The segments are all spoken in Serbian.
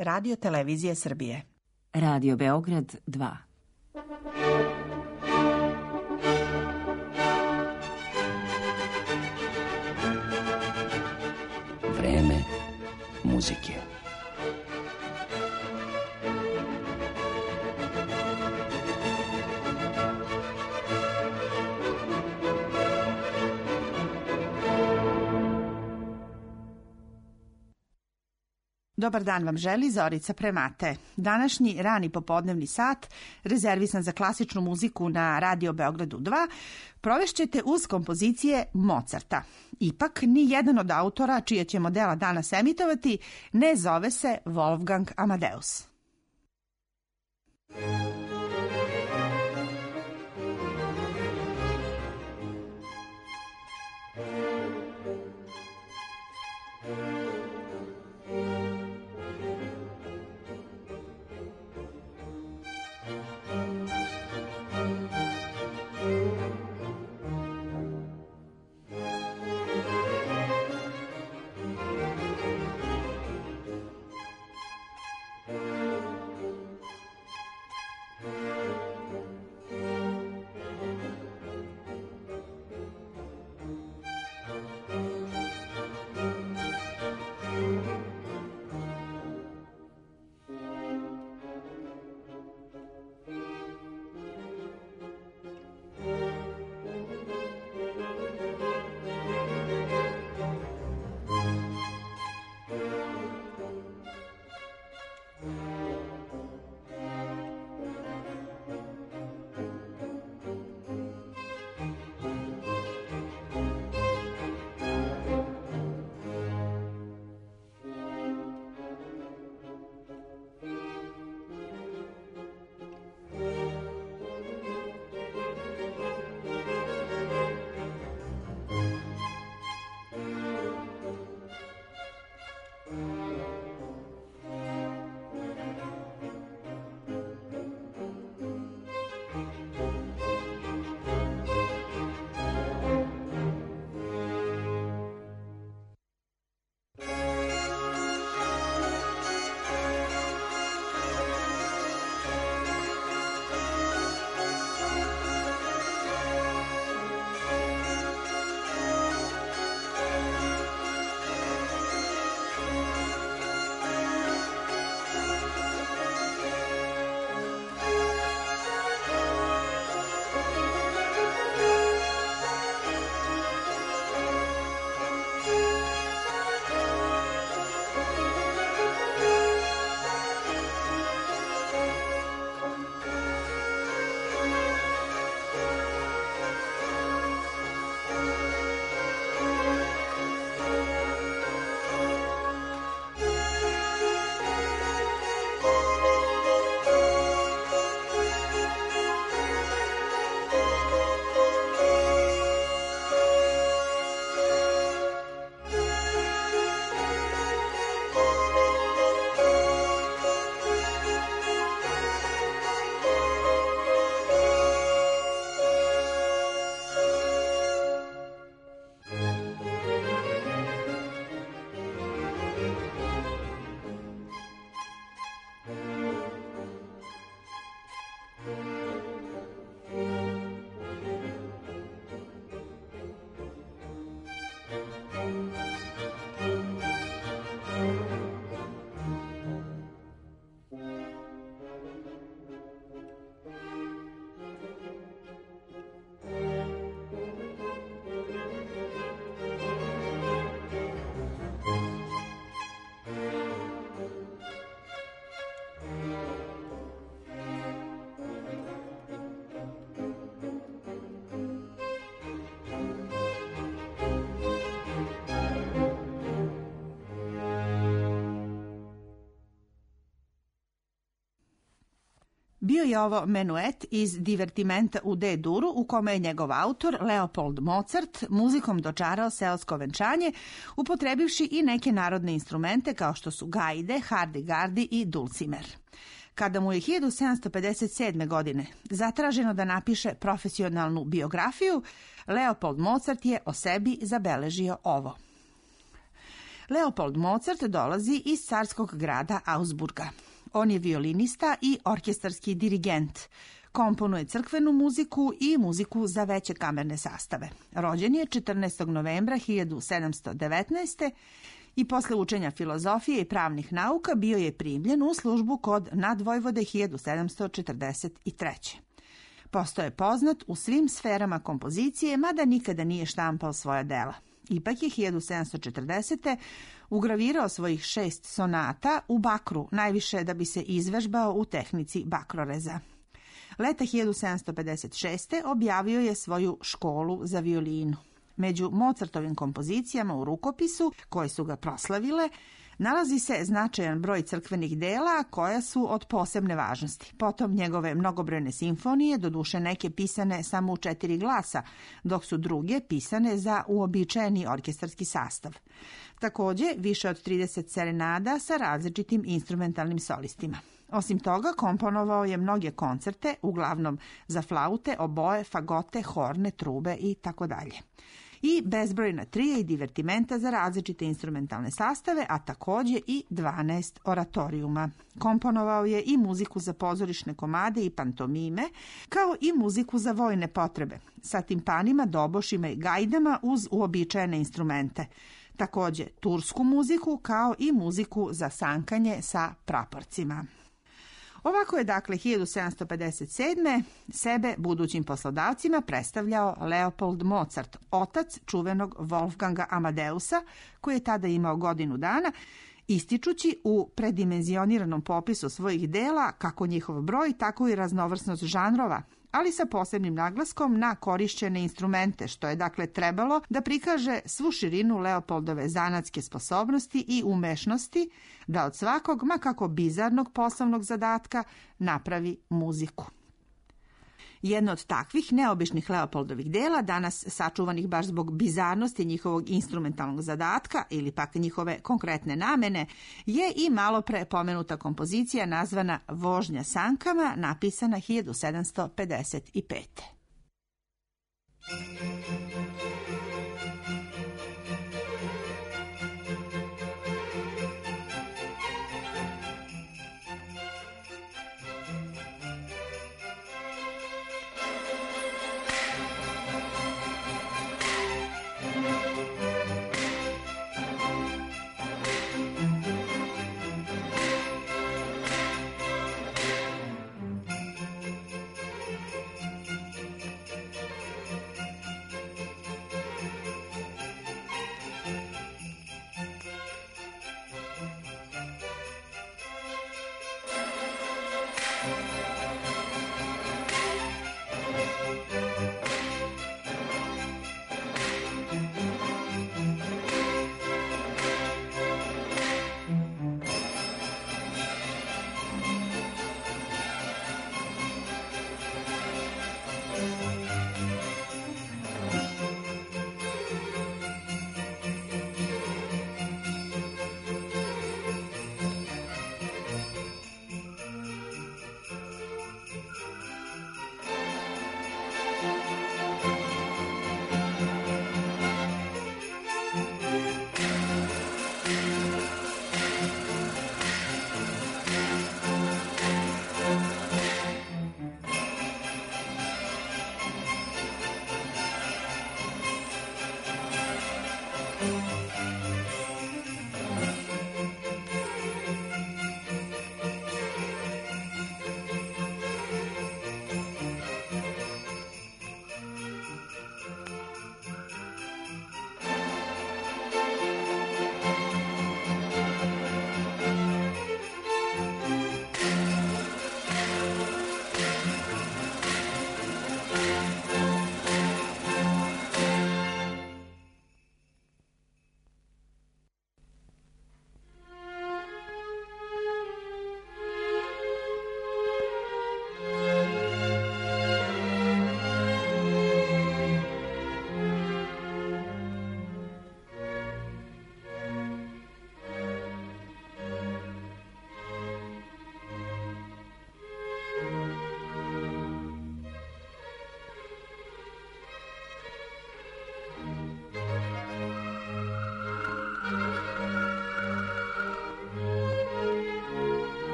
Radio Televizije Srbije. Radio Beograd 2. Vreme muzike. Dobar dan vam želi Zorica Premate. Današnji rani popodnevni sat, rezervisan za klasičnu muziku na Radio Beogradu 2, provešćete uz kompozicije Mozarta. Ipak, ni jedan od autora čije ćemo dela danas emitovati ne zove se Wolfgang Amadeus. Bio je ovo menuet iz Divertimenta u D-duru u kome je njegov autor Leopold Mozart muzikom dočarao seosko venčanje, upotrebivši i neke narodne instrumente kao što su gajde, hardigardi i dulcimer. Kada mu je 1757. godine zatraženo da napiše profesionalnu biografiju, Leopold Mozart je o sebi zabeležio ovo. Leopold Mozart dolazi iz carskog grada Augsburga. On je violinista i orkestarski dirigent. Komponuje crkvenu muziku i muziku za veće kamerne sastave. Rođen je 14. novembra 1719. i posle učenja filozofije i pravnih nauka bio je primljen u službu kod nadvojvode 1743. Postao je poznat u svim sferama kompozicije, mada nikada nije štampao svoja dela. Ipak je 1740. ugravirao svojih 6 sonata u bakru, najviše da bi se izvežbao u tehnici bakroreza. Leta 1756. objavio je svoju školu za violinu. Među Mozartovim kompozicijama u rukopisu, koje su ga proslavile, nalazi se značajan broj crkvenih dela koja su od posebne važnosti. Potom njegove mnogobrojne simfonije, doduše neke pisane samo u 4 glasa, dok su druge pisane za uobičajeni orkestarski sastav. Takođe, više od 30 serenada sa različitim instrumentalnim solistima. Osim toga, komponovao je mnoge koncerte, uglavnom za flaute, oboje, fagote, horne, trube i tako dalje. I bezbrojna trija i divertimenta za različite instrumentalne sastave, a takođe i 12 oratorijuma. Komponovao je i muziku za pozorišne komade i pantomime, kao i muziku za vojne potrebe, sa timpanima, dobošima i gajdama uz uobičajene instrumente. Takođe tursku muziku, kao i muziku za sankanje sa praporcima. Ovako je dakle 1757. sebe budućim poslodavcima predstavljao Leopold Mozart, otac čuvenog Wolfganga Amadeusa, koji je tada imao godinu dana, ističući u predimenzioniranom popisu svojih dela kako njihov broj, tako i raznovrsnost žanrova, ali sa posebnim naglaskom na korišćene instrumente, što je dakle trebalo da prikaže svu širinu Leopoldove zanatske sposobnosti i umešnosti da od svakog, ma kako bizarnog poslovnog zadatka, napravi muziku. Jedno od takvih neobičnih Leopoldovih dela, danas sačuvanih baš zbog bizarnosti njihovog instrumentalnog zadatka ili pak njihove konkretne namene, je i malopre pomenuta kompozicija nazvana Vožnja sankama, napisana 1755.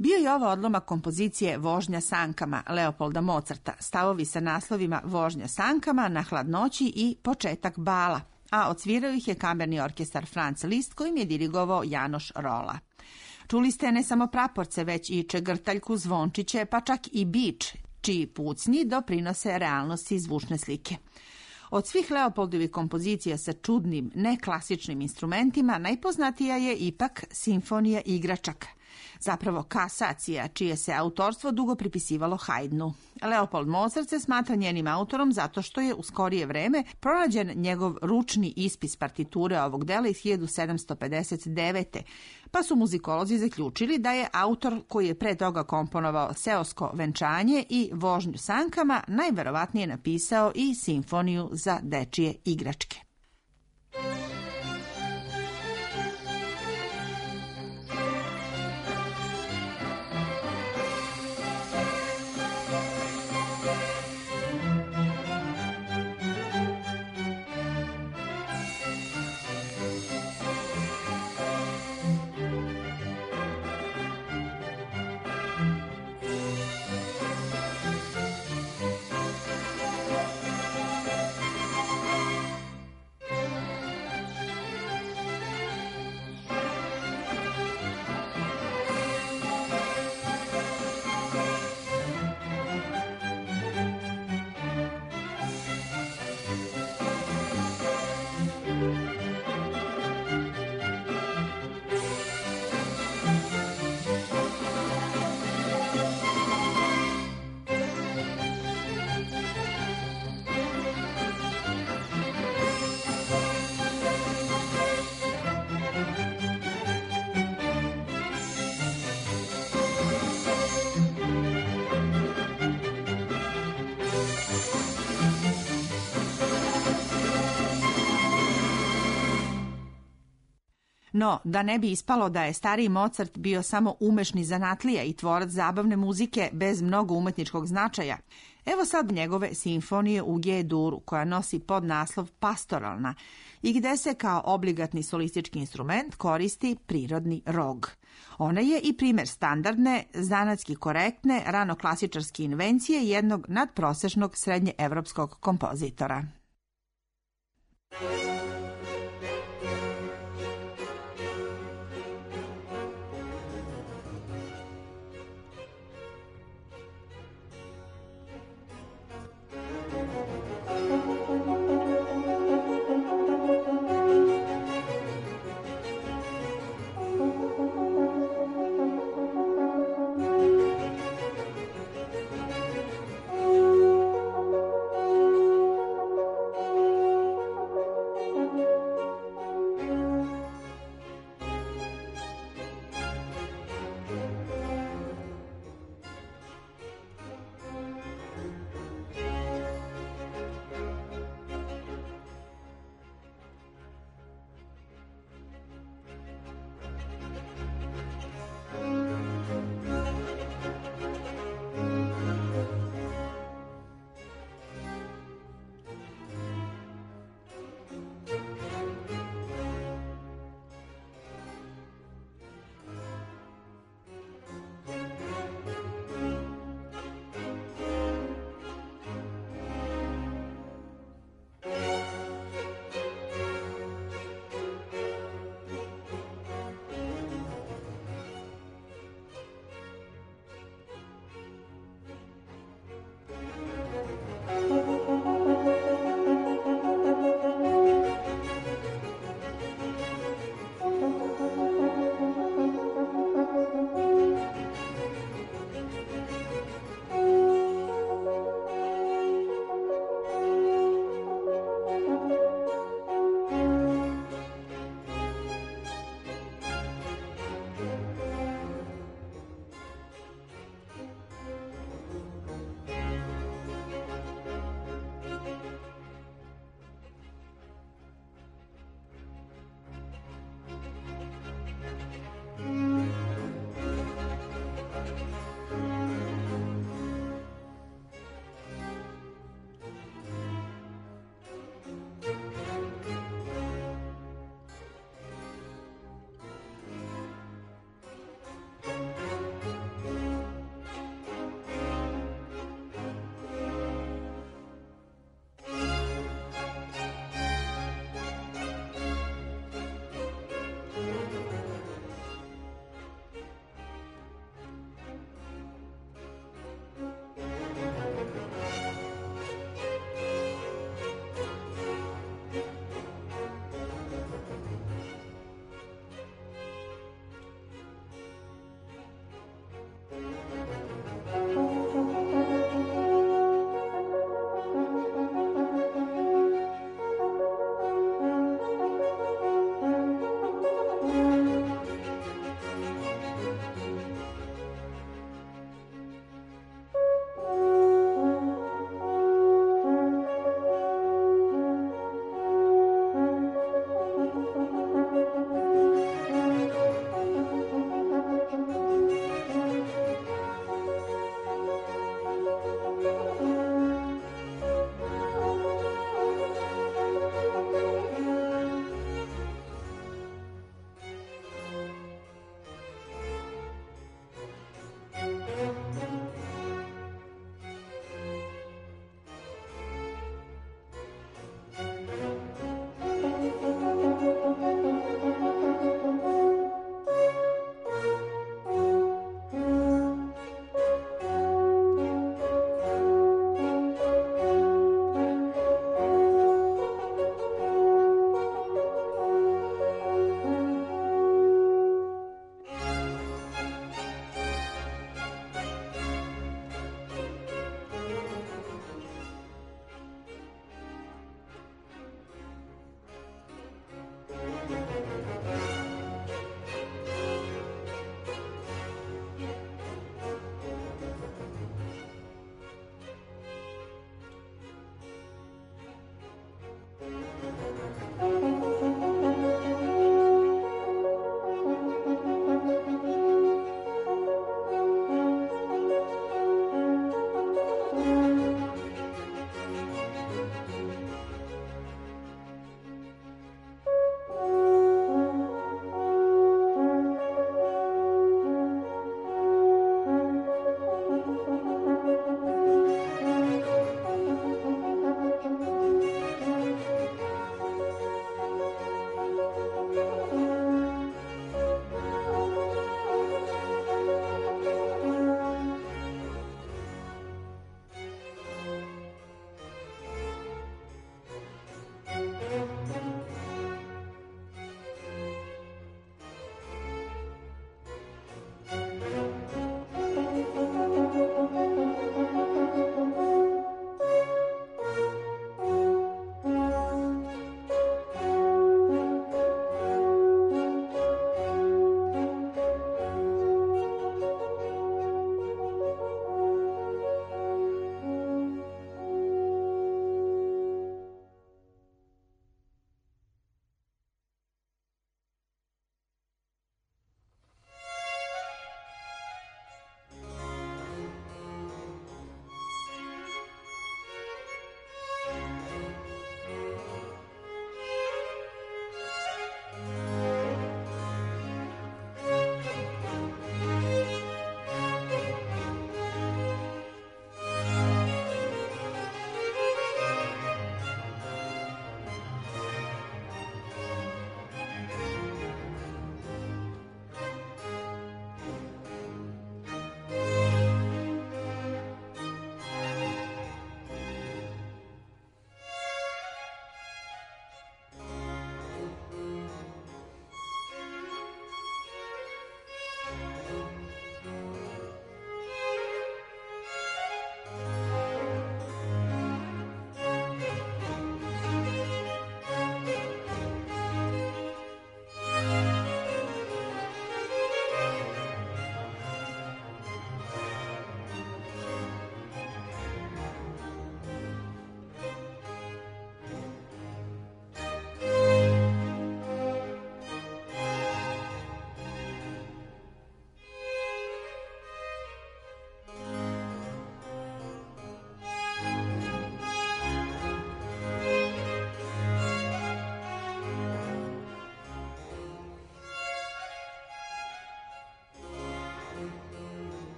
Bio je ovo odlomak kompozicije Vožnja sankama Leopolda Mozarta, stavovi sa naslovima Vožnja sankama, Na hladnoći i Početak bala, a odsvirao ih je kamerni orkestar Franz Liszt kojim je dirigovao Janoš Rola. Čuli ste ne samo praporce, već i čegrtaljku, zvončiće, pa čak i bič, čiji pucnji doprinose realnosti zvučne slike. Od svih Leopoldovih kompozicija sa čudnim, neklasičnim instrumentima najpoznatija je ipak Simfonija igračaka, zapravo kasacija, čije se autorstvo dugo pripisivalo Haydnu. Leopold Mozart se smatra njenim autorom zato što je u skorije vreme pronađen njegov ručni ispis partiture ovog dela iz 1759. Pa su muzikolozi zaključili da je autor koji je pre toga komponovao Seosko venčanje i Vožnju sankama najverovatnije napisao i Simfoniju za dečije igračke. No, da ne bi ispalo da je stariji Mozart bio samo umešni zanatlija i tvorac zabavne muzike bez mnogo umetničkog značaja, evo sad njegove simfonije u G-duru, koja nosi podnaslov Pastoralna i gde se kao obligatni solistički instrument koristi prirodni rog. Ona je i primer standardne, zanatski korektne, ranoklasičarske invencije jednog nadprosečnog srednjeevropskog kompozitora.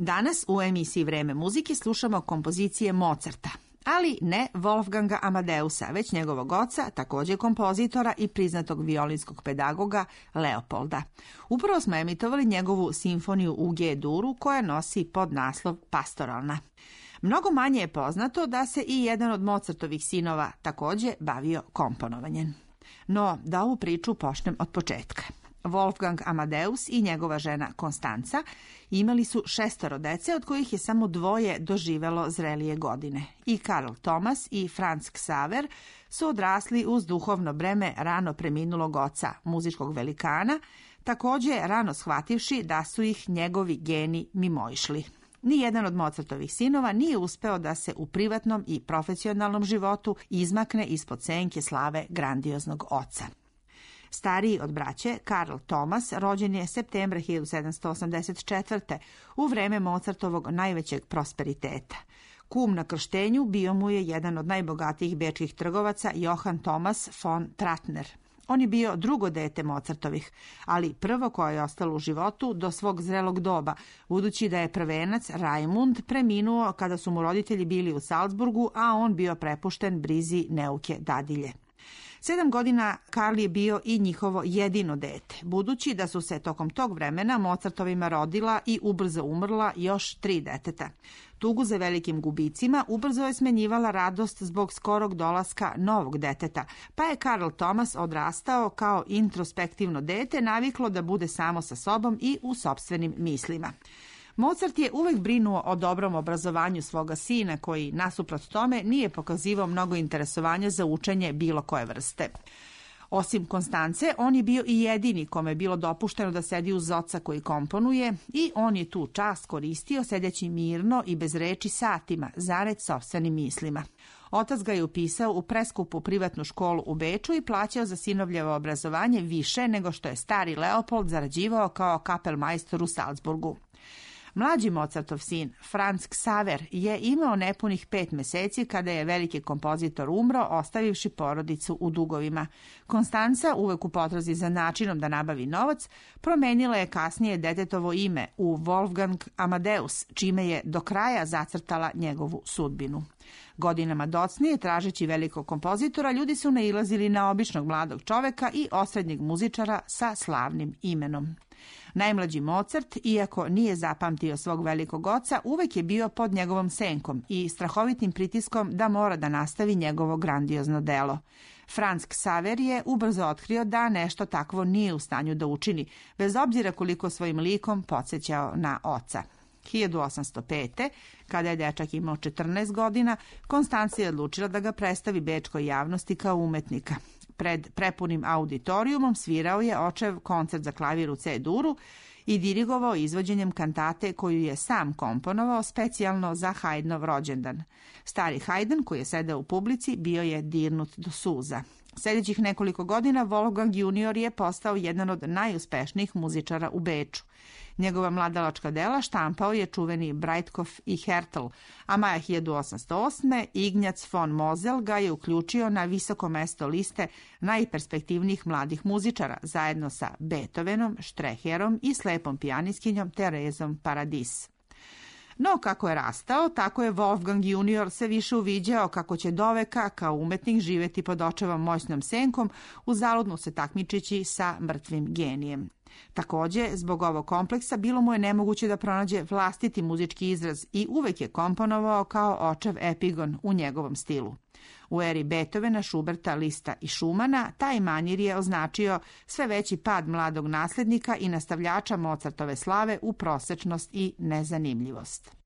Danas u emisiji Vreme muzike slušamo kompozicije Mozarta, ali ne Wolfganga Amadeusa, već njegovog oca, također kompozitora i priznatog violinskog pedagoga Leopolda. Upravo smo emitovali njegovu simfoniju u G-duru koja nosi podnaslov Pastoralna. Mnogo manje je poznato da se i jedan od Mozartovih sinova također bavio komponovanjem. No, da ovu priču počnem od početka. Wolfgang Amadeus i njegova žena Konstanca imali su 6 dece, od kojih je samo 2 doživelo zrelije godine. I Karl Thomas i Franz Xaver su odrasli uz duhovno breme rano preminulog oca, muzičkog velikana, također rano shvativši da su ih njegovi geni mimoišli. Nijedan od Mozartovih sinova nije uspeo da se u privatnom i profesionalnom životu izmakne ispod senke slave grandioznog oca. Stariji od braće, Karl Thomas, rođen je septembra 1784. u vreme Mozartovog najvećeg prosperiteta. Kum na krštenju bio mu je jedan od najbogatijih bečkih trgovaca Johann Thomas von Trattner. On je bio drugo dete Mozartovih, ali prvo koje je ostalo u životu do svog zrelog doba, budući da je prvenac Raimund preminuo kada su mu roditelji bili u Salzburgu, a on bio prepušten brizi neuke dadilje. 7 godina Karl je bio i njihovo jedino dete, budući da su se tokom tog vremena Mozartovima rodila i ubrzo umrla još 3 deteta. Tugu za velikim gubicima ubrzo je smenjivala radost zbog skorog dolaska novog deteta, pa je Karl Thomas odrastao kao introspektivno dete, naviklo da bude samo sa sobom i u sopstvenim mislima. Mozart je uvek brinuo o dobrom obrazovanju svoga sina, koji, nasuprot tome, nije pokazivao mnogo interesovanja za učenje bilo koje vrste. Osim Konstance, on je bio i jedini kome je bilo dopušteno da sedi uz oca koji komponuje i on je tu čast koristio sedeći mirno i bez reči satima, zared sopstvenim mislima. Otac ga je upisao u preskupu privatnu školu u Beču i plaćao za sinovljevo obrazovanje više nego što je stari Leopold zarađivao kao kapelmajstor u Salzburgu. Mlađi Mozartov sin, Franz Xaver, je imao nepunih 5 meseci kada je veliki kompozitor umro, ostavivši porodicu u dugovima. Konstanca, uvek u potrazi za načinom da nabavi novac, promenila je kasnije detetovo ime u Wolfgang Amadeus, čime je do kraja zacrtala njegovu sudbinu. Godinama docnije, tražeći velikog kompozitora, ljudi su nailazili na običnog mladog čoveka i osrednjeg muzičara sa slavnim imenom. Najmlađi Mozart, iako nije zapamtio svog velikog oca, uvek je bio pod njegovom senkom i strahovitim pritiskom da mora da nastavi njegovo grandiozno delo. Franz Xaver je ubrzo otkrio da nešto takvo nije u stanju da učini, bez obzira koliko svojim likom podsjećao na oca. 1805. kada je dečak imao 14 godina, Konstancija je odlučila da ga predstavi bečkoj javnosti kao umetnika. Pred prepunim auditorijumom svirao je očev koncert za klavir u C-duru i dirigovao izvođenjem kantate koju je sam komponovao specijalno za Haydnov rođendan. Stari Haydn, koji je sedeo u publici, bio je dirnut do suza. Sljedećih nekoliko godina Wolfgang junior je postao jedan od najuspešnijih muzičara u Beču. Njegova mladalačka dela štampao je čuveni Breitkopf i Hertel, a maja 1808. Ignjac von Mosel ga je uključio na visoko mesto liste najperspektivnijih mladih muzičara, zajedno sa Beethovenom, Streherom i slepom pijaniskinjom Terezom Paradis. No, kako je rastao, tako je Wolfgang junior se više uviđao kako će doveka kao umetnik živjeti pod očevom moćnom senkom, uzaludno se takmičići sa mrtvim genijem. Također, zbog ovog kompleksa bilo mu je nemoguće da pronađe vlastiti muzički izraz i uvek je komponovao kao očev epigon u njegovom stilu. U eri Beethovena, Schuberta, Lista i Schumana taj manir je označio sve veći pad mladog naslednika i nastavljača Mozartove slave u prosečnost i nezanimljivost.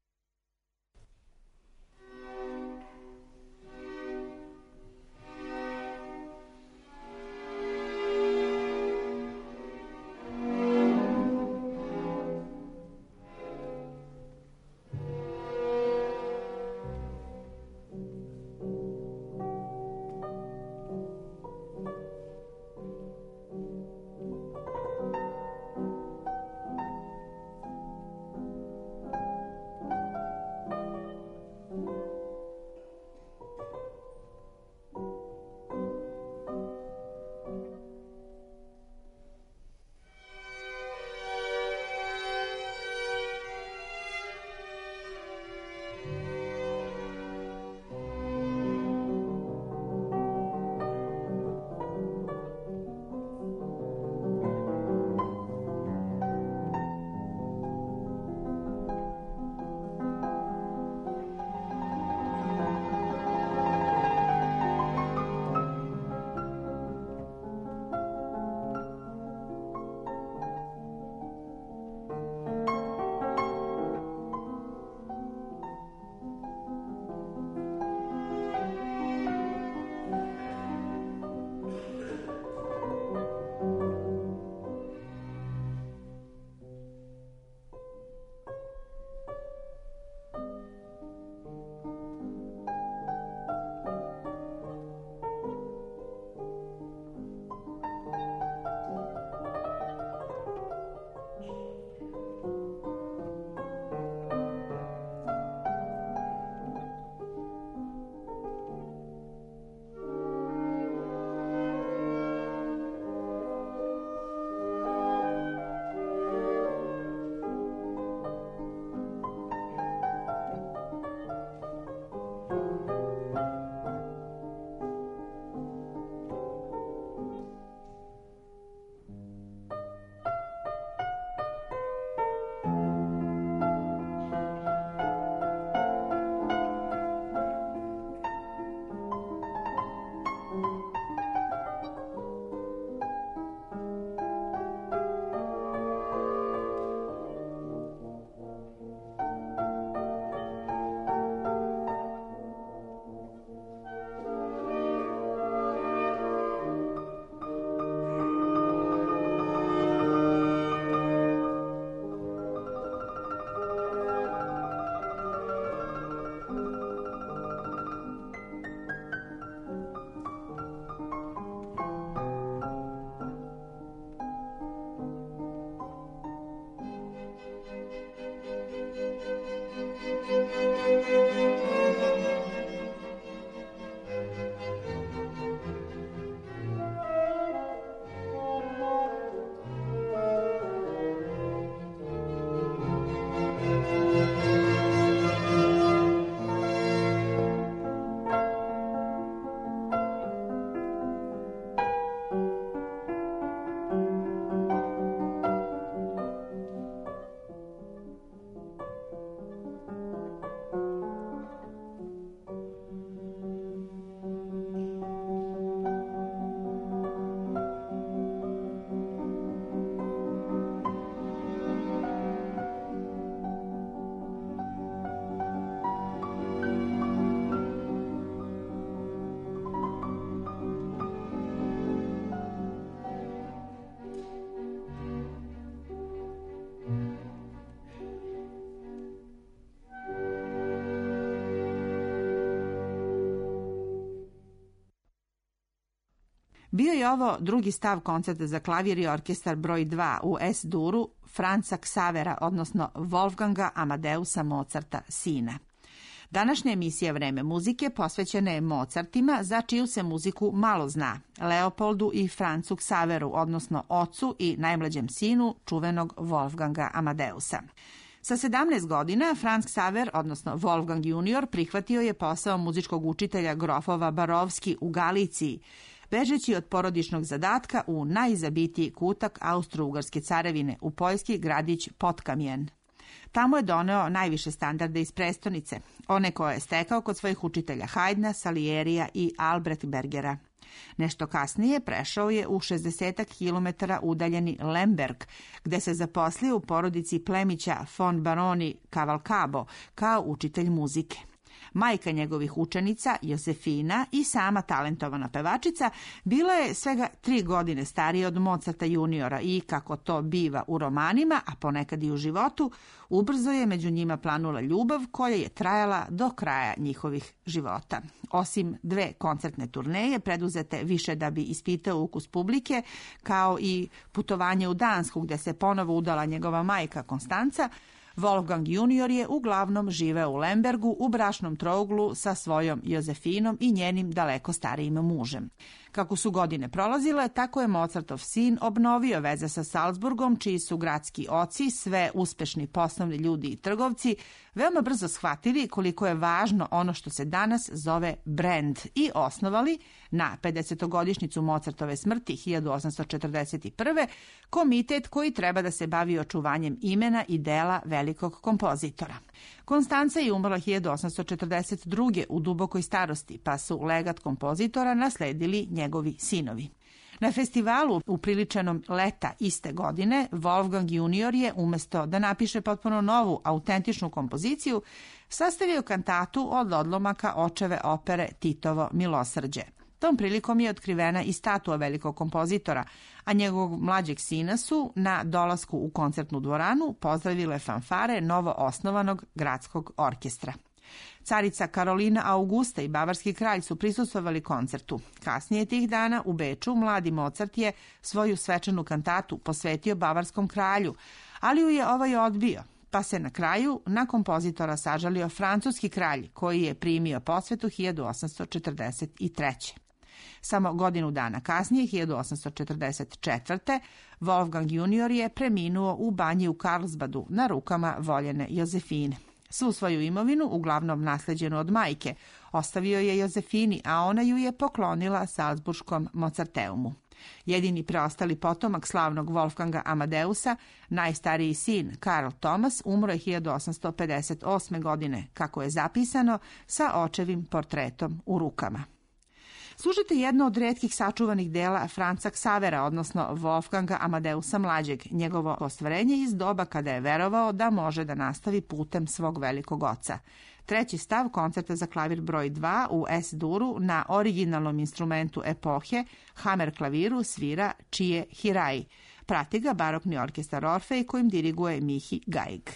Bio je ovo drugi stav koncerta za klavir i orkestar broj 2 u S-duru Franca Xavera, odnosno Wolfganga Amadeusa Mozarta, sina. Današnja emisija Vreme muzike posvećena je Mozartima, za čiju se muziku malo zna, Leopoldu i Francu Xaveru, odnosno ocu i najmlađem sinu čuvenog Wolfganga Amadeusa. Sa 17 godina Franz Xaver, odnosno Wolfgang junior, prihvatio je posao muzičkog učitelja grofova Barovski u Galiciji, bežeći od porodičnog zadatka u najzabitiji kutak Austro-Ugarske carevine, u poljski gradić Potkamjen. Tamo je doneo najviše standarde iz prestonice, one koje je stekao kod svojih učitelja Haydna, Salierija i Albrechtbergera. Nešto kasnije prešao je u 60 km udaljeni Lemberg, gde se zaposlio u porodici plemića von Baroni Cavalcabo kao učitelj muzike. Majka njegovih učenica, Josefina, i sama talentovana pevačica, bila je svega 3 godine starija od Mozarta juniora i, kako to biva u romanima, a ponekad i u životu, ubrzo je među njima planula ljubav koja je trajala do kraja njihovih života. Osim 2 koncertne turneje, preduzete više da bi ispitao ukus publike, kao i putovanje u Dansku gde se ponovo udala njegova majka Konstanca, Wolfgang junior je uglavnom živeo u Lembergu u bračnom trouglu sa svojom Jozefinom i njenim daleko starijim mužem. Kako su godine prolazile, tako je Mozartov sin obnovio veze sa Salzburgom, čiji su gradski oci, sve uspešni poslovni ljudi i trgovci, veoma brzo shvatili koliko je važno ono što se danas zove brand i osnovali na 50-godišnjicu Mozartove smrti 1841. komitet koji treba da se bavi očuvanjem imena i dela velikog kompozitora. Konstanca je umrla 1842. u dubokoj starosti, pa su legat kompozitora nasledili njegovi sinovi. Na festivalu upriličenom leta iste godine, Wolfgang junior je, umesto da napiše potpuno novu, autentičnu kompoziciju, sastavio kantatu od odlomaka očeve opere Titovo milosrđe. Tom prilikom je otkrivena i statua velikog kompozitora, a njegovog mlađeg sina su na dolasku u koncertnu dvoranu pozdravile fanfare novo osnovanog gradskog orkestra. Carica Karolina Augusta i bavarski kralj su prisustvovali koncertu. Kasnije tih dana u Beču mladi Mozart je svoju svečanu kantatu posvetio bavarskom kralju, ali ju je ovaj odbio, pa se na kraju na kompozitora sažalio francuski kralj, koji je primio posvetu 1843. Samo godinu dana kasnije, 1844. Wolfgang junior je preminuo u banji u Karlsbadu na rukama voljene Jozefine. Svu svoju imovinu, uglavnom nasleđenu od majke, ostavio je Jozefini, a ona ju je poklonila Salzburškom Mozarteumu. Jedini preostali potomak slavnog Wolfganga Amadeusa, najstariji sin Karl Thomas, umro je 1858. godine, kako je zapisano, sa očevim portretom u rukama. Slušajte jedno od retkih sačuvanih dela Franca Xavera, odnosno Wolfganga Amadeusa mlađeg, njegovo ostvarenje iz doba kada je verovao da može da nastavi putem svog velikog oca. Treći stav koncerta za klavir broj 2 u S-duru na originalnom instrumentu epohe, Hammer klaviru, svira Chie Hirai. Prati ga barokni orkestar Orfej kojim diriguje Mihi Gaig.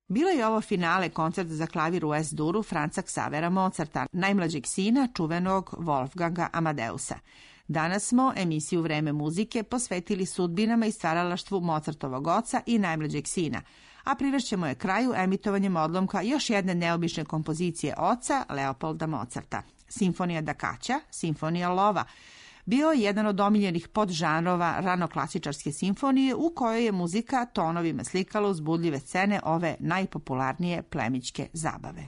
Bilo je ovo finale koncert za klavir u S-duru Franza Xavera Mozarta, najmlađeg sina čuvenog Wolfganga Amadeusa. Danas smo emisiju Vreme muzike posvetili sudbinama i stvaralaštvu Mozartovog oca i najmlađeg sina, a privešćemo je kraju emitovanjem odlomka još jedne neobične kompozicije oca Leopolda Mozarta. Simfonija da Cacia, Simfonija lova, bio je jedan od omiljenih podžanrova ranoklasičarske simfonije u kojoj je muzika tonovima slikala uzbudljive scene ove najpopularnije plemićke zabave.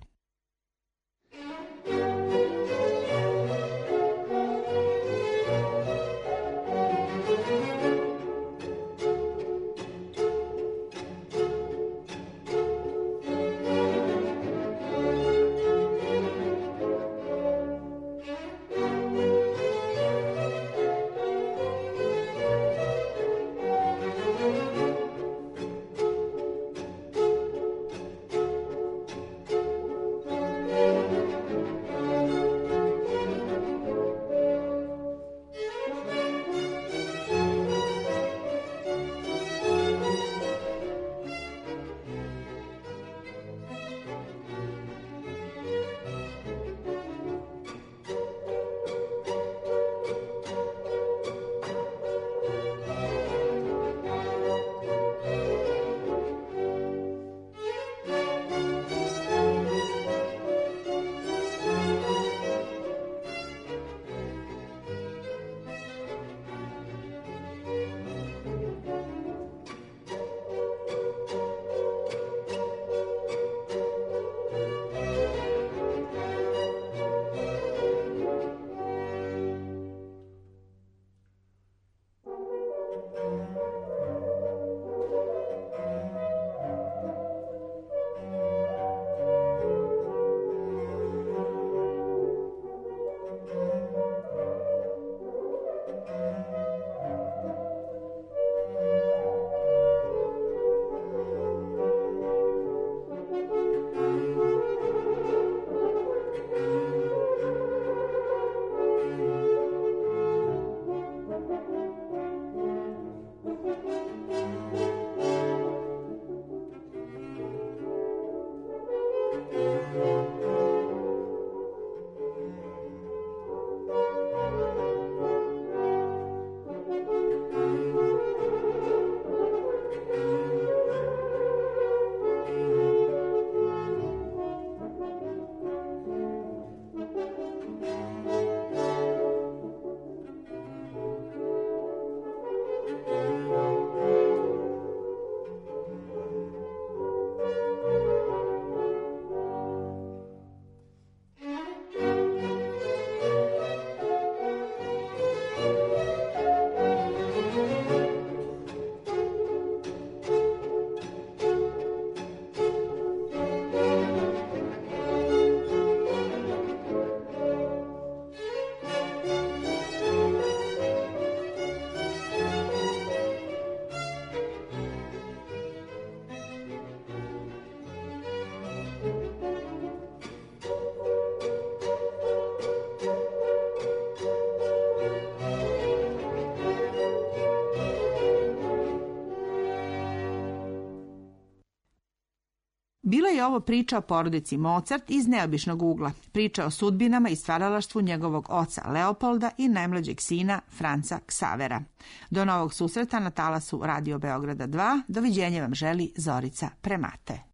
Bila je ovo priča o porodici Mozart iz neobičnog ugla, priča o sudbinama i stvaralaštvu njegovog oca Leopolda i najmlađeg sina Franza Xavera. Do novog susreta na talasu Radio Beograda 2, doviđenja vam želi Zorica Premate.